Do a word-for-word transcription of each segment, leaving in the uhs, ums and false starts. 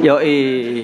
Yoi,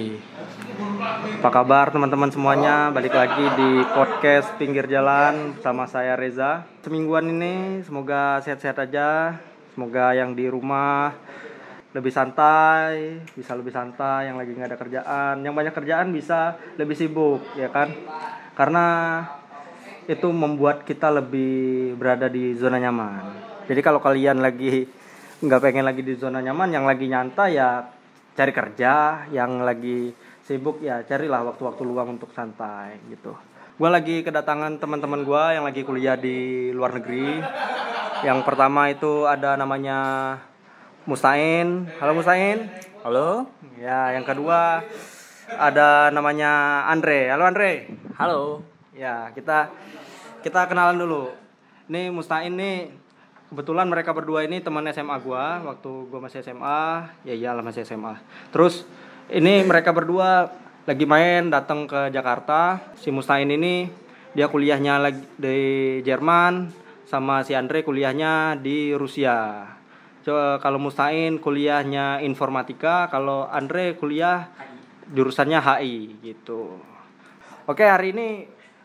apa kabar teman-teman semuanya? Balik lagi di podcast Pinggir Jalan sama saya Reza. Semingguan ini semoga sehat-sehat aja. Semoga yang di rumah lebih santai, bisa lebih santai. Yang lagi nggak ada kerjaan, yang banyak kerjaan bisa lebih sibuk, ya kan? Karena itu membuat kita lebih berada di zona nyaman. Jadi kalau kalian lagi nggak pengen lagi di zona nyaman, yang lagi nyantai ya cari kerja, yang lagi sibuk ya carilah waktu-waktu luang untuk santai gitu. Gue lagi kedatangan teman-teman gue yang lagi kuliah di luar negeri. Yang pertama itu ada namanya Mustain. Halo Mustain. Halo. Ya, yang kedua ada namanya Andre. Halo Andre. Halo. Ya, kita kita kenalan dulu. Ini Mustain nih, kebetulan mereka berdua ini teman S M A gua waktu gua masih S M A. Ya iyalah masih S M A. Terus ini mereka berdua lagi main datang ke Jakarta. Si Mustain ini dia kuliahnya lagi di Jerman, sama si Andre kuliahnya di Rusia. Coba kalau Mustain kuliahnya informatika, kalau Andre kuliah jurusannya H I gitu. Oke, hari ini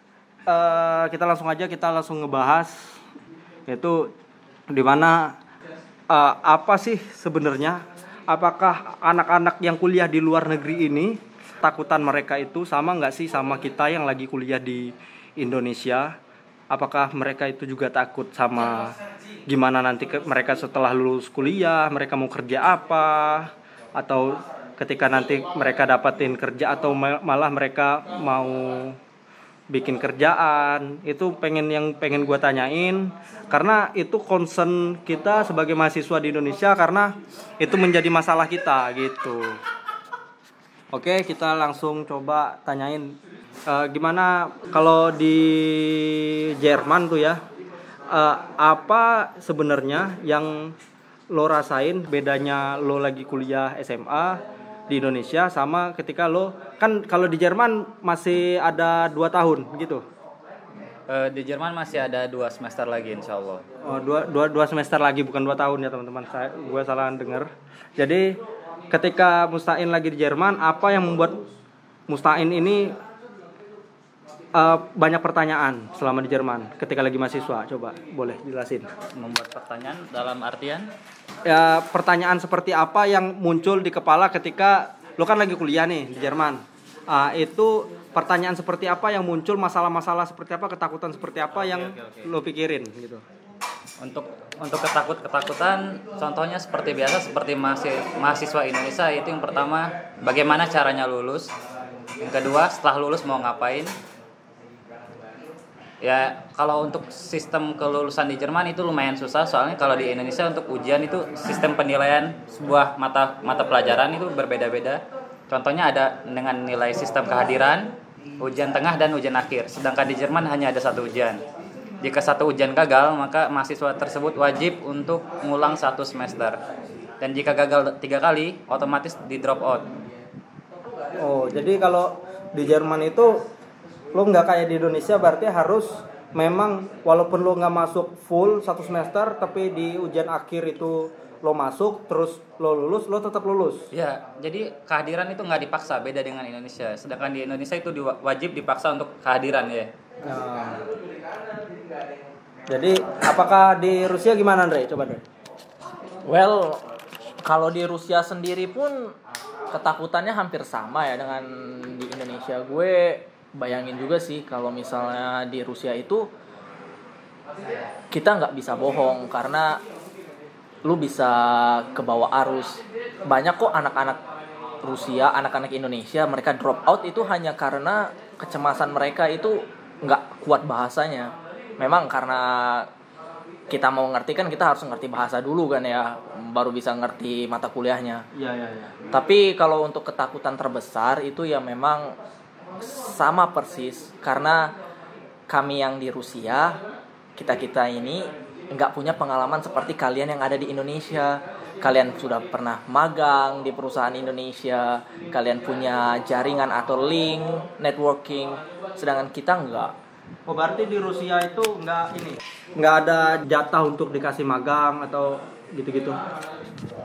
uh, kita langsung aja kita langsung ngebahas yaitu di mana uh, apa sih sebenarnya, apakah anak-anak yang kuliah di luar negeri ini takutan mereka itu sama nggak sih sama kita yang lagi kuliah di Indonesia? Apakah mereka itu juga takut sama gimana nanti ke, mereka setelah lulus kuliah mereka mau kerja apa, atau ketika nanti mereka dapatin kerja atau malah mereka mau bikin kerjaan? Itu pengen yang pengen gue tanyain karena itu concern kita sebagai mahasiswa di Indonesia, karena itu menjadi masalah kita gitu. Oke, kita langsung coba tanyain uh, gimana kalau di Jerman tuh ya, uh, apa sebenarnya yang lo rasain bedanya lo lagi kuliah S M A di Indonesia sama ketika lo, kan kalau di Jerman masih ada dua tahun gitu. Uh, di Jerman masih ada dua semester lagi insya Allah. Oh, dua, dua, dua semester lagi, bukan dua tahun ya teman-teman. Saya, gue salah dengar. Jadi ketika Mustain lagi di Jerman, apa yang membuat Mustain ini uh, banyak pertanyaan selama di Jerman ketika lagi mahasiswa? Coba boleh jelasin. Membuat pertanyaan dalam artian? Ya, pertanyaan seperti apa yang muncul di kepala ketika lo kan lagi kuliah nih di Jerman. Uh, itu pertanyaan seperti apa yang muncul, masalah-masalah seperti apa, ketakutan seperti apa yang oke, oke, oke. lo pikirin gitu. Untuk untuk ketakut-ketakutan contohnya seperti biasa, seperti mahasiswa Indonesia, itu yang pertama bagaimana caranya lulus. Yang kedua setelah lulus mau ngapain. Ya, kalau untuk sistem kelulusan di Jerman itu lumayan susah, soalnya kalau di Indonesia untuk ujian itu sistem penilaian sebuah mata mata pelajaran itu berbeda-beda. Contohnya ada dengan nilai sistem kehadiran, ujian tengah dan ujian akhir. Sedangkan di Jerman hanya ada satu ujian. Jika satu ujian gagal, maka mahasiswa tersebut wajib untuk ngulang satu semester. Dan jika gagal tiga kali, otomatis di drop out. Oh, jadi kalau di Jerman itu lo nggak kayak di Indonesia, berarti harus memang walaupun lo nggak masuk full satu semester, tapi di ujian akhir itu lo masuk, terus lo lulus, lo tetap lulus. Ya, jadi kehadiran itu nggak dipaksa, beda dengan Indonesia. Sedangkan di Indonesia itu wajib dipaksa untuk kehadiran ya. Nah, jadi apakah di Rusia gimana Andre? Coba Andre. Well, kalau di Rusia sendiri pun ketakutannya hampir sama ya dengan di Indonesia. Gue bayangin juga sih kalau misalnya di Rusia itu kita nggak bisa bohong karena lu bisa kebawa arus. Banyak kok anak-anak Rusia, anak-anak Indonesia, mereka drop out itu hanya karena kecemasan mereka itu nggak kuat bahasanya. Memang karena kita mau ngerti kan kita harus ngerti bahasa dulu kan ya, baru bisa ngerti mata kuliahnya. Iya iya iya. Tapi kalau untuk ketakutan terbesar itu ya memang sama persis, karena kami yang di Rusia, kita-kita ini nggak punya pengalaman seperti kalian yang ada di Indonesia. Kalian sudah pernah magang di perusahaan Indonesia, kalian punya jaringan atau link networking, sedangkan kita nggak. Oh, berarti di Rusia itu nggak ini, nggak ada jatah untuk dikasih magang atau gitu-gitu?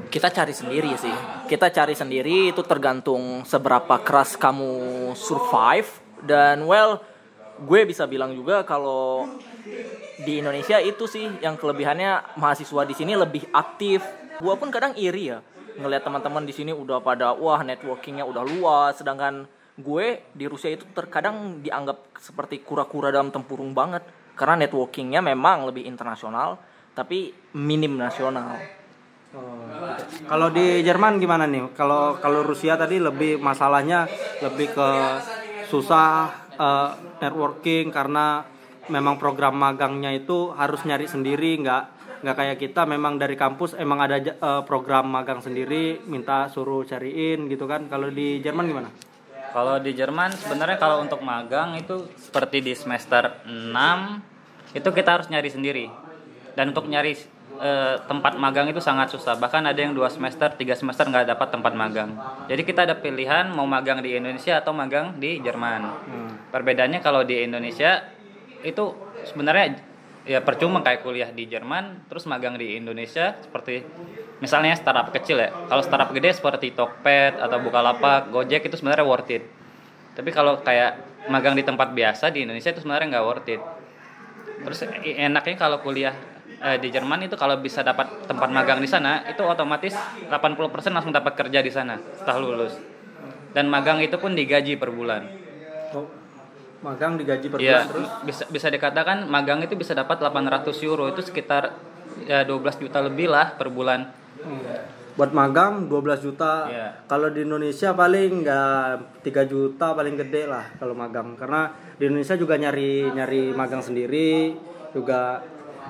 Kita cari sendiri sih. Kita cari sendiri, itu tergantung seberapa keras kamu survive. Dan well, gue bisa bilang juga kalau di Indonesia itu sih yang kelebihannya, mahasiswa di sini lebih aktif. Gue pun kadang iri ya ngelihat teman-teman di sini udah pada wah networkingnya udah luas, sedangkan gue di Rusia itu terkadang dianggap seperti kura-kura dalam tempurung banget karena networkingnya memang lebih internasional tapi minim nasional. Oh, gitu. Kalau di Jerman gimana nih? Kalau kalau Rusia tadi lebih masalahnya lebih ke susah uh, networking karena memang program magangnya itu harus nyari sendiri, nggak nggak kayak kita memang dari kampus emang ada uh, program magang sendiri, minta suruh cariin gitu kan. Kalau di Jerman gimana? Kalau di Jerman sebenarnya kalau untuk magang itu seperti di semester enam itu kita harus nyari sendiri. Dan untuk nyari e, tempat magang itu sangat susah. Bahkan ada yang dua semester, tiga semester nggak dapat tempat magang. Jadi kita ada pilihan mau magang di Indonesia atau magang di Jerman. Hmm. Perbedaannya kalau di Indonesia itu sebenarnya ya percuma kayak kuliah di Jerman, terus magang di Indonesia seperti misalnya startup kecil ya. Kalau startup gede seperti Tokped atau Bukalapak, Gojek itu sebenarnya worth it. Tapi kalau kayak magang di tempat biasa di Indonesia itu sebenarnya nggak worth it. Terus enaknya kalau kuliah eh, di Jerman itu kalau bisa dapat tempat magang di sana itu otomatis delapan puluh persen langsung dapat kerja di sana setelah lulus. Dan magang itu pun digaji per bulan. Oh, magang digaji per ya, bulan terus? Bisa bisa dikatakan magang itu bisa dapat delapan ratus euro, itu sekitar ya dua belas juta lebih lah per bulan. Hmm. Buat magang dua belas juta. Ya. Kalau di Indonesia paling nggak tiga juta paling gede lah kalau magang. Karena di Indonesia juga nyari nyari magang sendiri, juga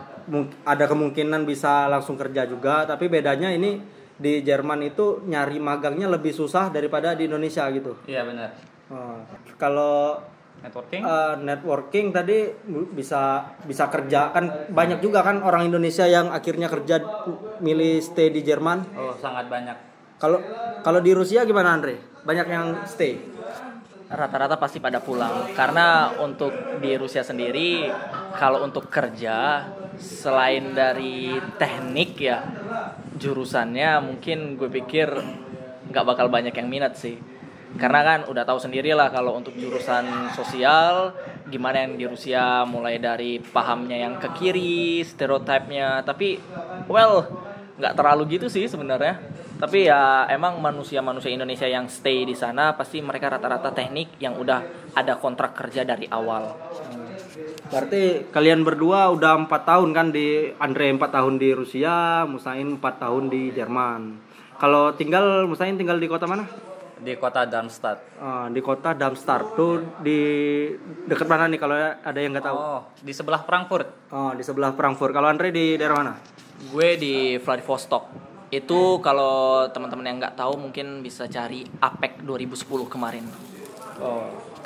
ada kemungkinan bisa langsung kerja juga. Tapi bedanya ini di Jerman itu nyari magangnya lebih susah daripada di Indonesia gitu. Iya benar. Oh. Kalau networking uh, networking tadi bisa bisa kerja kan banyak juga kan orang Indonesia yang akhirnya kerja milih stay di Jerman. Oh sangat banyak. Kalau kalau di Rusia gimana Andre? Banyak yang stay? Rata-rata pasti pada pulang karena untuk di Rusia sendiri kalau untuk kerja selain dari teknik ya jurusannya mungkin gue pikir nggak bakal banyak yang minat sih. Karena kan udah tahu sendiri lah kalau untuk jurusan sosial gimana yang di Rusia, mulai dari pahamnya yang ke kiri, stereotipnya. Tapi well nggak terlalu gitu sih sebenarnya. Tapi ya emang manusia-manusia Indonesia yang stay di sana pasti mereka rata-rata teknik yang udah ada kontrak kerja dari awal. Berarti kalian berdua udah empat tahun kan di Andre empat tahun di Rusia, Musain empat tahun di Jerman. Kalau tinggal Musain tinggal di kota mana? Di kota Darmstadt. Uh, di kota Darmstadt tuh di dekat mana nih kalau ada yang nggak tahu? Oh, di sebelah Frankfurt. Oh, di sebelah Frankfurt. Kalau Andre di daerah mana? Gue di Vladivostok. Itu kalau teman-teman yang nggak tahu mungkin bisa cari A P E C dua ribu sepuluh kemarin. Oh.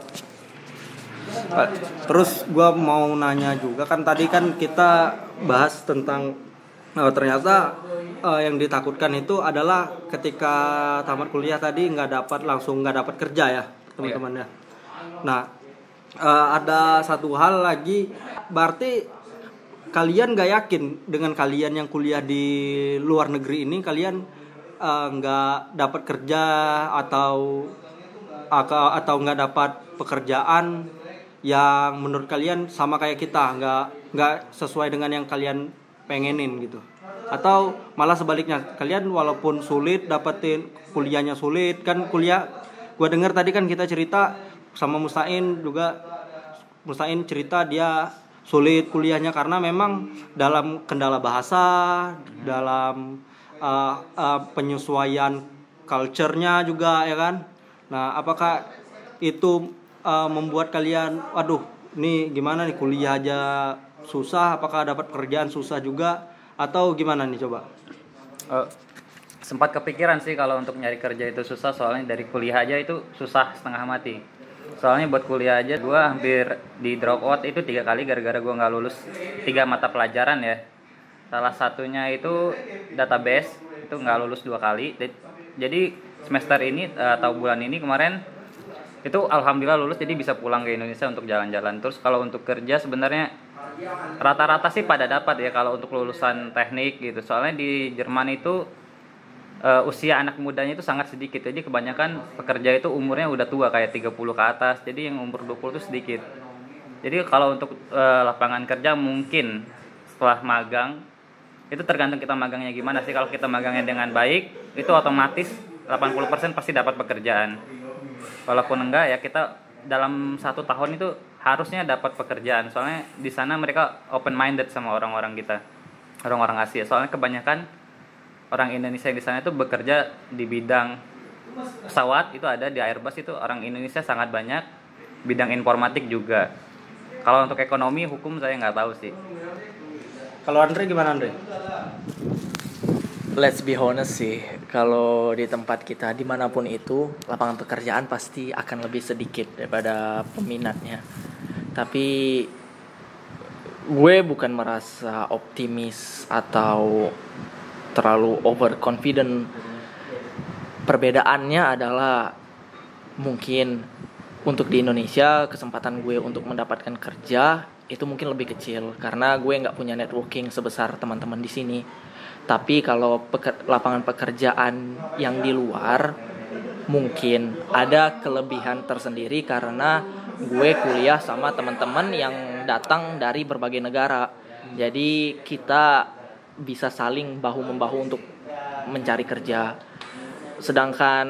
Terus gue mau nanya juga kan tadi kan kita bahas tentang oh, ternyata uh, yang ditakutkan itu adalah ketika tamat kuliah tadi nggak dapat langsung nggak dapat kerja ya teman-teman ya. Nah uh, ada satu hal lagi, berarti kalian nggak yakin dengan kalian yang kuliah di luar negeri ini kalian nggak uh, dapat kerja atau atau nggak dapat pekerjaan yang menurut kalian sama kayak kita, nggak nggak sesuai dengan yang kalian pengenin gitu, atau malah sebaliknya kalian walaupun sulit dapetin kuliahnya sulit kan kuliah. Gua dengar tadi kan kita cerita sama Mustain juga, Mustain cerita dia sulit kuliahnya karena memang dalam kendala bahasa, dalam uh, uh, penyesuaian culture-nya juga ya kan. Nah, apakah itu uh, membuat kalian waduh, nih gimana nih kuliah aja susah, apakah dapat pekerjaan susah juga atau gimana nih coba? Uh, sempat kepikiran sih kalau untuk nyari kerja itu susah, soalnya dari kuliah aja itu susah setengah mati. Soalnya buat kuliah aja gue hampir di drop out itu tiga kali gara-gara gue nggak lulus tiga mata pelajaran ya. Salah satunya itu database, itu nggak lulus dua kali. Jadi semester ini atau bulan ini kemarin itu alhamdulillah lulus, jadi bisa pulang ke Indonesia untuk jalan-jalan. Terus kalau untuk kerja sebenarnya rata-rata sih pada dapat ya kalau untuk lulusan teknik gitu. Soalnya di Jerman itu uh, usia anak mudanya itu sangat sedikit. Jadi kebanyakan pekerja itu umurnya udah tua kayak tiga puluh ke atas. Jadi yang umur dua puluh itu sedikit. Jadi kalau untuk uh, lapangan kerja mungkin setelah magang itu tergantung kita magangnya gimana sih. Kalau kita magangnya dengan baik, itu otomatis delapan puluh persen pasti dapat pekerjaan. Walaupun enggak ya kita dalam satu tahun itu harusnya dapat pekerjaan. Soalnya di sana mereka open minded sama orang-orang kita, orang-orang Asia. Soalnya kebanyakan orang Indonesia yang di sana itu bekerja di bidang pesawat, itu ada di Airbus, itu orang Indonesia sangat banyak. Bidang informatik juga. Kalau untuk ekonomi, hukum saya nggak tahu sih. Kalau Andre gimana Andre? Let's be honest sih, kalau di tempat kita dimanapun itu lapangan pekerjaan pasti akan lebih sedikit daripada peminatnya. Tapi gue bukan merasa optimis atau terlalu overconfident. Perbedaannya adalah mungkin untuk di Indonesia kesempatan gue untuk mendapatkan kerja itu mungkin lebih kecil karena gue nggak punya networking sebesar teman-teman di sini. Tapi kalau peker, lapangan pekerjaan yang di luar mungkin ada kelebihan tersendiri karena gue kuliah sama teman-teman yang datang dari berbagai negara. Jadi kita bisa saling bahu-membahu untuk mencari kerja. Sedangkan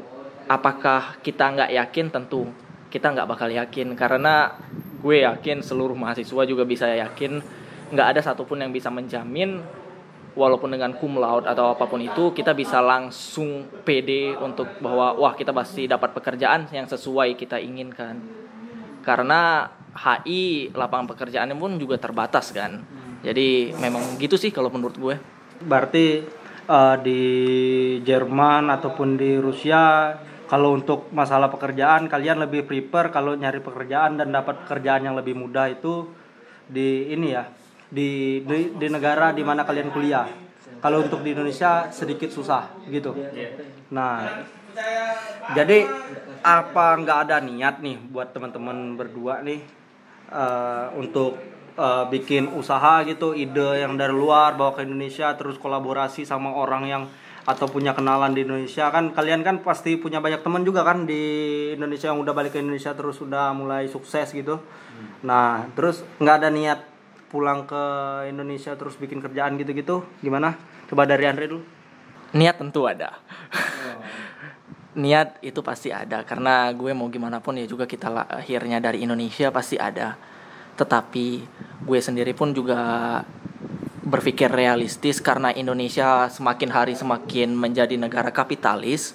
apakah kita nggak yakin? Tentu kita nggak bakal yakin karena gue yakin seluruh mahasiswa juga bisa yakin nggak ada satupun yang bisa menjamin walaupun dengan cum laude atau apapun itu kita bisa langsung pede untuk bahwa wah kita pasti dapat pekerjaan yang sesuai kita inginkan. Karena H I lapangan pekerjaannya pun juga terbatas kan. Jadi memang gitu sih kalau menurut gue. Berarti uh, di Jerman ataupun di Rusia kalau untuk masalah pekerjaan kalian lebih prepare kalau nyari pekerjaan dan dapat pekerjaan yang lebih mudah itu di ini ya. Di, di di negara di mana kalian kuliah. Kalau untuk di Indonesia sedikit susah gitu. Nah, jadi apa nggak ada niat nih buat teman-teman berdua nih uh, untuk uh, bikin usaha gitu, ide yang dari luar bawa ke Indonesia terus kolaborasi sama orang yang atau punya kenalan di Indonesia kan kalian kan pasti punya banyak teman juga kan di Indonesia yang udah balik ke Indonesia terus udah mulai sukses gitu. Nah, terus nggak ada niat pulang ke Indonesia terus bikin kerjaan gitu-gitu gimana? Coba dari Andre dulu. Niat tentu ada. Oh. Niat itu pasti ada karena gue mau gimana pun ya juga kita lahirnya dari Indonesia pasti ada. Tetapi gue sendiri pun juga berpikir realistis karena Indonesia semakin hari semakin menjadi negara kapitalis.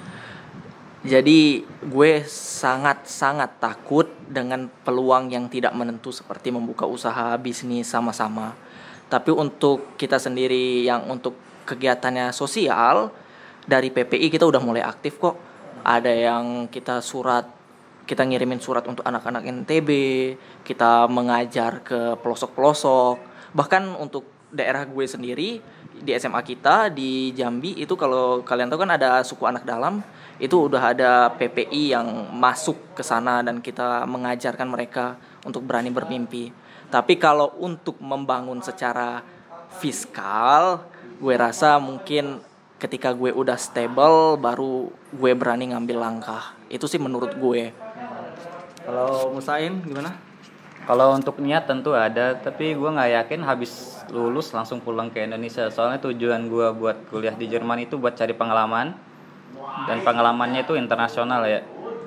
Jadi gue sangat-sangat takut dengan peluang yang tidak menentu seperti membuka usaha bisnis sama-sama. Tapi untuk kita sendiri yang untuk kegiatannya sosial, dari P P I kita udah mulai aktif kok. Ada yang kita surat, kita ngirimin surat untuk anak-anak N T B, kita mengajar ke pelosok-pelosok. Bahkan untuk daerah gue sendiri, di S M A kita di Jambi itu kalau kalian tahu kan ada suku anak dalam. Itu udah ada P P I yang masuk ke sana dan kita mengajarkan mereka untuk berani bermimpi. Tapi kalau untuk membangun secara fiskal, gue rasa mungkin ketika gue udah stable baru gue berani ngambil langkah. Itu sih menurut gue. Kalau Musain gimana? Kalau untuk niat tentu ada, tapi gue nggak yakin habis lulus langsung pulang ke Indonesia. Soalnya tujuan gue buat kuliah di Jerman itu buat cari pengalaman. Dan pengalamannya itu internasional ya.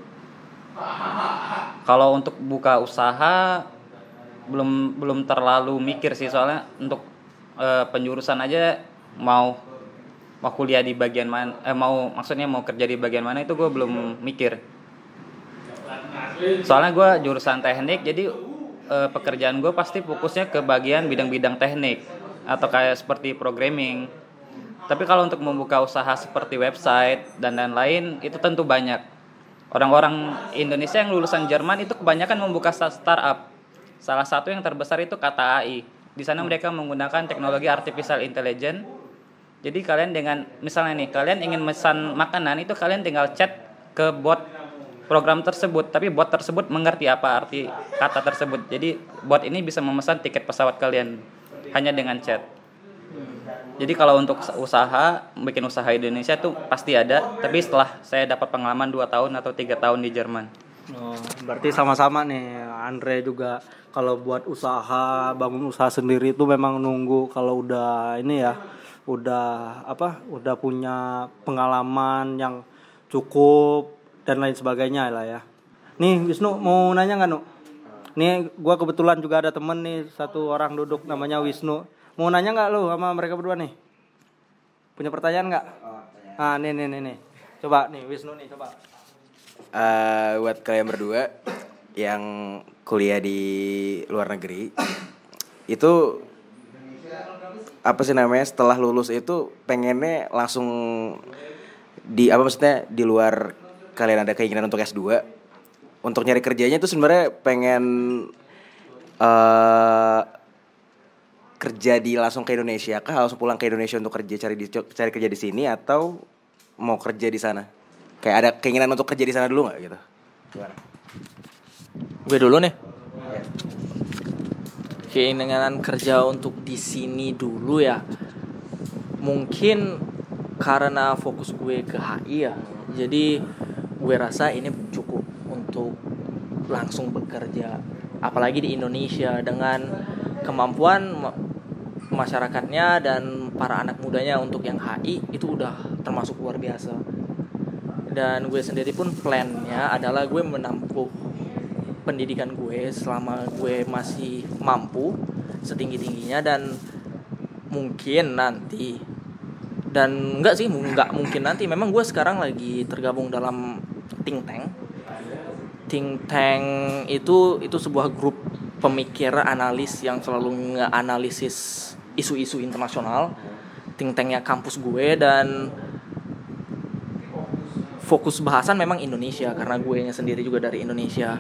Kalau untuk buka usaha belum belum terlalu mikir sih soalnya untuk e, penjurusan aja mau mau kuliah di bagian mana eh mau maksudnya mau kerja di bagian mana itu gue belum mikir. Soalnya gue jurusan teknik jadi e, pekerjaan gue pasti fokusnya ke bagian bidang-bidang teknik atau kayak seperti programming. Tapi kalau untuk membuka usaha seperti website dan lain-lain itu tentu banyak. Orang-orang Indonesia yang lulusan Jerman itu kebanyakan membuka startup. Salah satu yang terbesar itu Kata A I. Di sana mereka menggunakan teknologi artificial intelligence. Jadi kalian dengan misalnya nih, kalian ingin pesan makanan itu kalian tinggal chat ke bot program tersebut, tapi bot tersebut mengerti apa arti kata tersebut. Jadi bot ini bisa memesan tiket pesawat kalian hanya dengan chat. Jadi kalau untuk usaha, bikin usaha di Indonesia tuh pasti ada, tapi setelah saya dapat pengalaman dua tahun atau tiga tahun di Jerman. Oh, berarti sama-sama nih. Andre juga kalau buat usaha, bangun usaha sendiri itu memang nunggu kalau udah ini ya, udah apa? Udah punya pengalaman yang cukup dan lain sebagainya lah ya. Nih Wisnu mau nanya nggak Nu? Nih gua kebetulan juga ada temen nih, satu orang duduk namanya Wisnu. Mau nanya nggak lu sama mereka berdua nih? Punya pertanyaan nggak? Ah nih nih nih nih. Coba nih Wisnu nih coba. Uh, buat kalian berdua yang kuliah di luar negeri, itu apa sih namanya, setelah lulus itu pengennya langsung di apa maksudnya di luar, kalian ada keinginan untuk S dua, untuk nyari kerjanya itu sebenarnya pengen uh, kerja di langsung ke Indonesia kah, langsung pulang ke Indonesia untuk kerja, cari di, cari kerja di sini, atau mau kerja di sana? Kayak ada keinginan untuk kerja di sana dulu nggak gitu? Gimana? Gue dulu nih. Keinginan kerja untuk di sini dulu ya. Mungkin karena fokus gue ke H I ya. Jadi gue rasa ini cukup untuk langsung bekerja, apalagi di Indonesia dengan kemampuan masyarakatnya dan para anak mudanya untuk yang H I itu udah termasuk luar biasa. Dan gue sendiri pun plannya adalah gue menempuh pendidikan gue selama gue masih mampu setinggi-tingginya, dan mungkin nanti, dan enggak sih enggak mungkin nanti, memang gue sekarang lagi tergabung dalam think tank. Think tank itu itu sebuah grup pemikir analis yang selalu nge-analisis isu-isu internasional. Think tanknya kampus gue, dan fokus bahasan memang Indonesia karena gue nya sendiri juga dari Indonesia.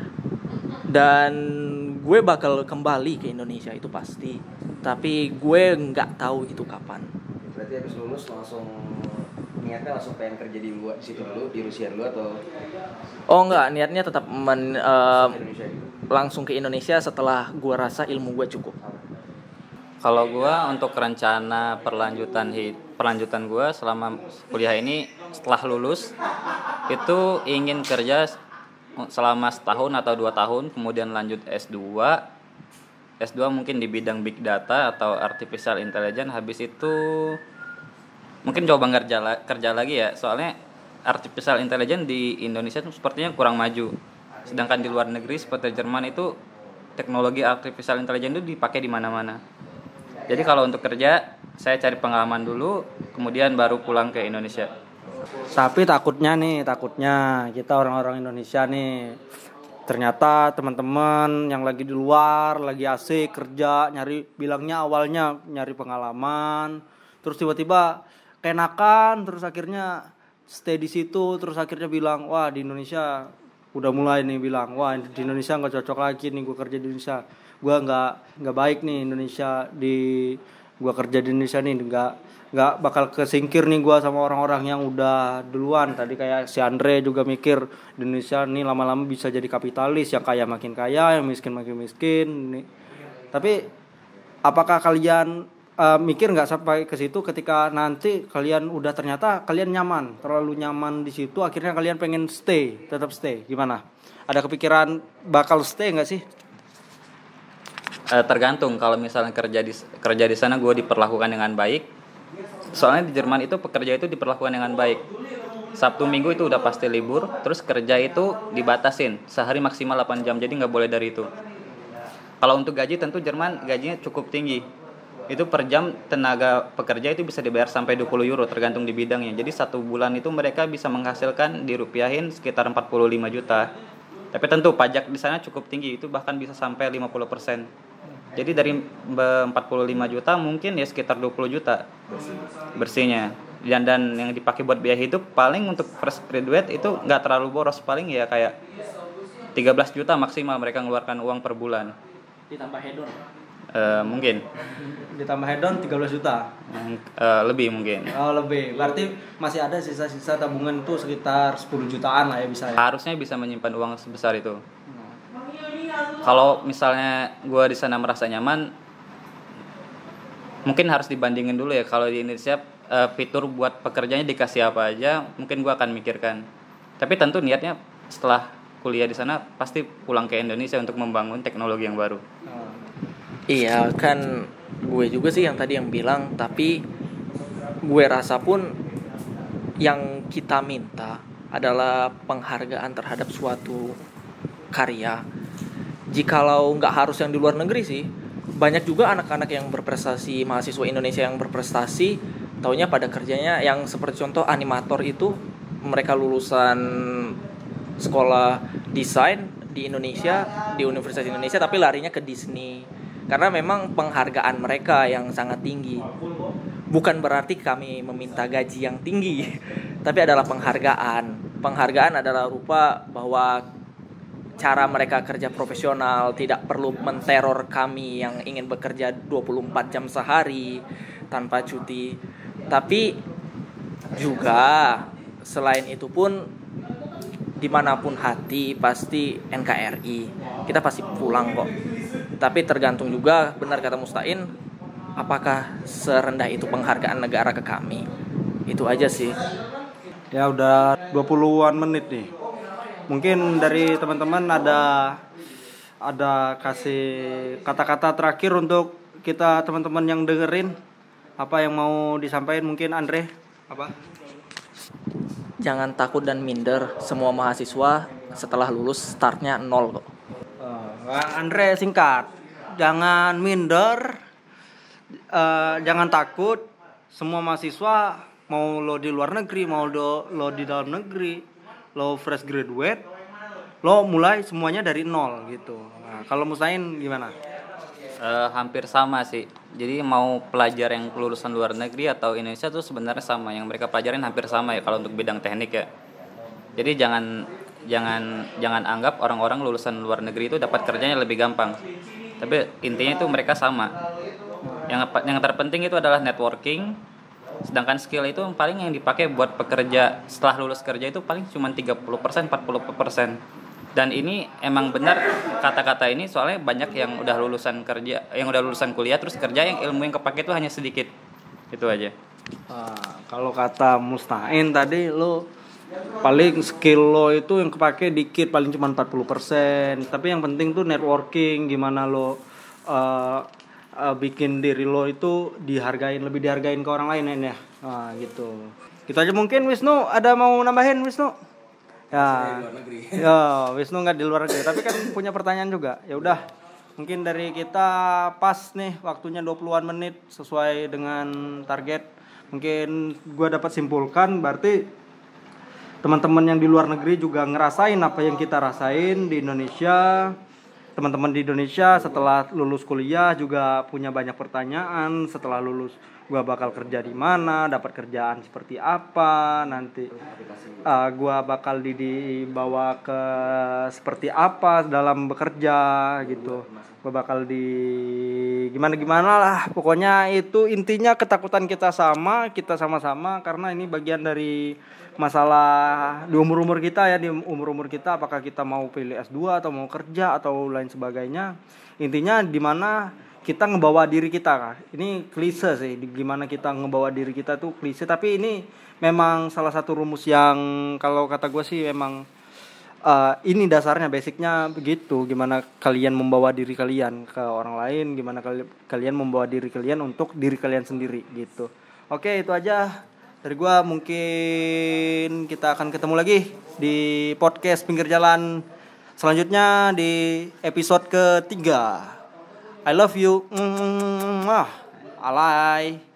Dan gue bakal kembali ke Indonesia itu pasti, tapi gue nggak tahu itu kapan. Berarti habis lulus langsung niatnya langsung pengen kerja di luar, di situ dulu, di Rusia dulu, atau? Oh enggak, niatnya tetap men, uh, Indonesia gitu? Langsung ke Indonesia setelah gue rasa ilmu gue cukup. Kalau gue untuk rencana perlanjutan hid, perlanjutan gue selama kuliah ini, setelah lulus itu ingin kerja selama setahun atau dua tahun, kemudian lanjut S dua. S dua mungkin di bidang big data atau artificial intelligence. Habis itu mungkin coba kerja, kerja lagi ya, soalnya artificial intelligence di Indonesia itu sepertinya kurang maju. Sedangkan di luar negeri seperti Jerman itu teknologi artificial intelligence itu dipakai di mana-mana. Jadi kalau untuk kerja saya cari pengalaman dulu, kemudian baru pulang ke Indonesia. Tapi takutnya nih, takutnya kita orang-orang Indonesia nih, ternyata teman-teman yang lagi di luar, lagi asik kerja, nyari, bilangnya awalnya nyari pengalaman, terus tiba-tiba kenakan, terus akhirnya stay di situ, terus akhirnya bilang, wah di Indonesia udah mulai nih bilang, wah di Indonesia nggak cocok lagi nih gue kerja di Indonesia, gue nggak nggak baik nih Indonesia, di gue kerja di Indonesia nih nggak nggak bakal kesingkir nih gue sama orang-orang yang udah duluan. Tadi kayak si Andre juga mikir di Indonesia nih lama-lama bisa jadi kapitalis, yang kaya makin kaya, yang miskin makin miskin nih. Tapi apakah kalian uh, mikir nggak sampai ke situ ketika nanti kalian udah ternyata kalian nyaman, terlalu nyaman di situ, akhirnya kalian pengen stay, tetap stay, gimana? Ada kepikiran bakal stay nggak sih? E, tergantung, kalau misalnya kerja di kerja di sana gue diperlakukan dengan baik. Soalnya di Jerman itu pekerja itu diperlakukan dengan baik. Sabtu Minggu itu udah pasti libur, terus kerja itu dibatasin sehari maksimal delapan jam, jadi nggak boleh dari itu. Kalau untuk gaji tentu Jerman gajinya cukup tinggi. Itu per jam tenaga pekerja itu bisa dibayar sampai dua puluh euro tergantung di bidangnya. Jadi satu bulan itu mereka bisa menghasilkan dirupiahin sekitar empat puluh lima juta. Tapi tentu pajak di sana cukup tinggi, itu bahkan bisa sampai lima puluh persen. Jadi dari empat puluh lima juta mungkin ya sekitar dua puluh juta bersihnya. Dan, dan yang dipakai buat biaya hidup paling untuk fresh graduate itu nggak terlalu boros, paling ya kayak tiga belas juta maksimal mereka mengeluarkan uang per bulan. Ditambah hedon. Uh, mungkin. Ditambah hedon tiga belas juta. Uh, lebih mungkin. Oh lebih. Berarti masih ada sisa-sisa tabungan itu sekitar sepuluh jutaan lah ya bisa ya. Harusnya bisa menyimpan uang sebesar itu. Kalau misalnya gue di sana merasa nyaman, mungkin harus dibandingin dulu ya. Kalau di Indonesia uh, fitur buat pekerjanya dikasih apa aja, mungkin gue akan mikirkan. Tapi tentu niatnya setelah kuliah di sana pasti pulang ke Indonesia untuk membangun teknologi yang baru. Iya kan, gue juga sih yang tadi yang bilang, tapi gue rasa pun yang kita minta adalah penghargaan terhadap suatu karya. Jikalau nggak harus yang di luar negeri sih, banyak juga anak-anak yang berprestasi, mahasiswa Indonesia yang berprestasi, taunya pada kerjanya yang seperti contoh animator itu, mereka lulusan sekolah desain di Indonesia, di Universitas Indonesia, tapi larinya ke Disney. Karena memang penghargaan mereka yang sangat tinggi. Bukan berarti kami meminta gaji yang tinggi, tapi adalah penghargaan. Penghargaan adalah rupa bahwa cara mereka kerja profesional, tidak perlu menteror kami yang ingin bekerja dua puluh empat jam sehari tanpa cuti. Tapi juga selain itu pun, dimanapun hati pasti N K R I, kita pasti pulang kok. Tapi tergantung juga, benar kata Mustain, apakah serendah itu penghargaan negara ke kami. Itu aja sih. Ya udah dua puluhan menit nih. Mungkin dari teman-teman ada ada kasih kata-kata terakhir untuk kita teman-teman yang dengerin, apa yang mau disampaikan mungkin Andre? Apa? Jangan takut dan minder, semua mahasiswa setelah lulus startnya nol kok. Uh, Andre singkat, jangan minder, uh, jangan takut, semua mahasiswa mau lo di luar negeri, mau lo, lo di dalam negeri, lo fresh graduate, lo mulai semuanya dari nol gitu. Nah, kalau Mustain gimana? Uh, hampir sama sih. Jadi mau pelajar yang lulusan luar negeri atau Indonesia tuh sebenarnya sama. Yang mereka pelajarin hampir sama ya kalau untuk bidang teknik ya. Jadi jangan jangan jangan anggap orang-orang lulusan luar negeri itu dapat kerjanya lebih gampang. Tapi intinya itu mereka sama. Yang yang terpenting itu adalah networking. Sedangkan skill itu paling yang dipakai buat pekerja setelah lulus kerja itu paling cuma tiga puluh persen, empat puluh persen. Dan ini emang benar kata-kata ini, soalnya banyak yang udah lulusan kerja, yang udah lulusan kuliah terus kerja yang ilmu yang kepake itu hanya sedikit. Itu aja. Nah, kalau kata Mustain tadi lo paling skill lo itu yang kepake dikit, paling cuma empat puluh persen. Tapi yang penting tuh networking, gimana lo uh, uh, bikin diri lo itu dihargain, lebih dihargain ke orang lain ya. Nah, gitu. Gitu aja mungkin. Wisnu ada mau nambahin Wisnu? Ya, ya Wisnu nggak di luar negeri, tapi kan punya pertanyaan juga. Ya udah, mungkin dari kita pas nih waktunya dua puluhan menit sesuai dengan target. Mungkin gue dapat simpulkan berarti teman-teman yang di luar negeri juga ngerasain apa yang kita rasain di Indonesia. Teman-teman di Indonesia setelah lulus kuliah juga punya banyak pertanyaan. Setelah lulus gue bakal kerja di mana, dapat kerjaan seperti apa, nanti uh, gue bakal di, dibawa ke seperti apa dalam bekerja gitu. Gue bakal di gimana gimana lah. Pokoknya itu intinya ketakutan kita sama, kita sama-sama karena ini bagian dari masalah di umur-umur kita ya, di umur-umur kita apakah kita mau pilih S dua atau mau kerja atau lain sebagainya. Intinya di mana kita ngebawa diri kita kan. Ini klise sih, gimana kita ngebawa diri kita tuh klise, tapi ini memang salah satu rumus yang kalau kata gue sih memang uh, ini dasarnya, basicnya begitu. Gimana kalian membawa diri kalian ke orang lain, gimana kali, kalian membawa diri kalian untuk diri kalian sendiri gitu. Oke, itu aja dari gue. Mungkin kita akan ketemu lagi di podcast Pinggir Jalan selanjutnya di episode ketiga. I love you. Mm-hmm. Alay.